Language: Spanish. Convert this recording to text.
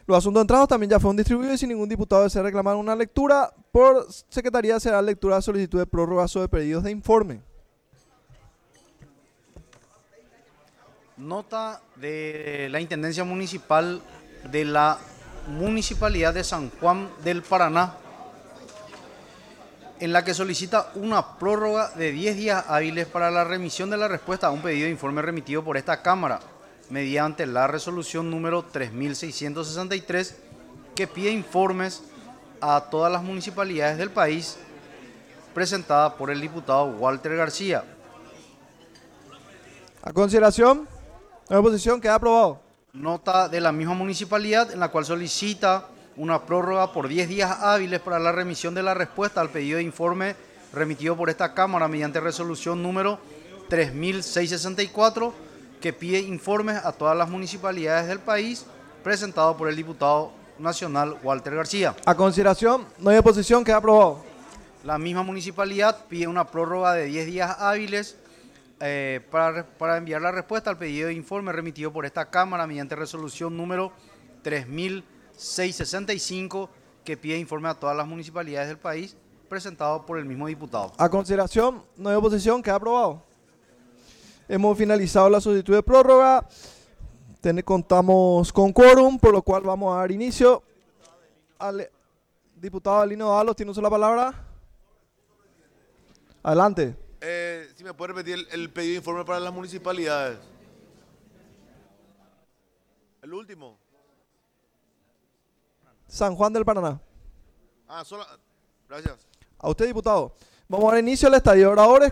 Los asuntos entrados también ya fueron distribuidos y sin ningún diputado desea reclamar una lectura, por Secretaría será lectura de solicitud de prórroga sobre pedidos de informe. Nota de la Intendencia Municipal de la Municipalidad de San Juan del Paraná, en la que solicita una prórroga de 10 días hábiles para la remisión de la respuesta a un pedido de informe remitido por esta Cámara, mediante la resolución número 3663, que pide informes a todas las municipalidades del país, presentada por el diputado Walter García. A consideración, la oposición queda aprobado. Nota de la misma municipalidad en la cual solicita una prórroga por 10 días hábiles para la remisión de la respuesta al pedido de informe remitido por esta Cámara mediante resolución número 3664, que pide informes a todas las municipalidades del país, presentado por el diputado nacional Walter García. A consideración, no hay oposición, queda aprobado. La misma municipalidad pide una prórroga de 10 días hábiles para enviar la respuesta al pedido de informe remitido por esta Cámara mediante resolución número 3665, que pide informe a todas las municipalidades del país, presentado por el mismo diputado. A consideración, no hay oposición, queda aprobado. Hemos finalizado la solicitud de prórroga. Contamos con quórum, por lo cual vamos a dar inicio. Diputado Alino Dávalos, ¿tiene usted la palabra? Adelante. Si me puede repetir el pedido de informe para las municipalidades. El último. San Juan del Paraná. Gracias. A usted, diputado. Vamos a dar inicio al estadio de oradores.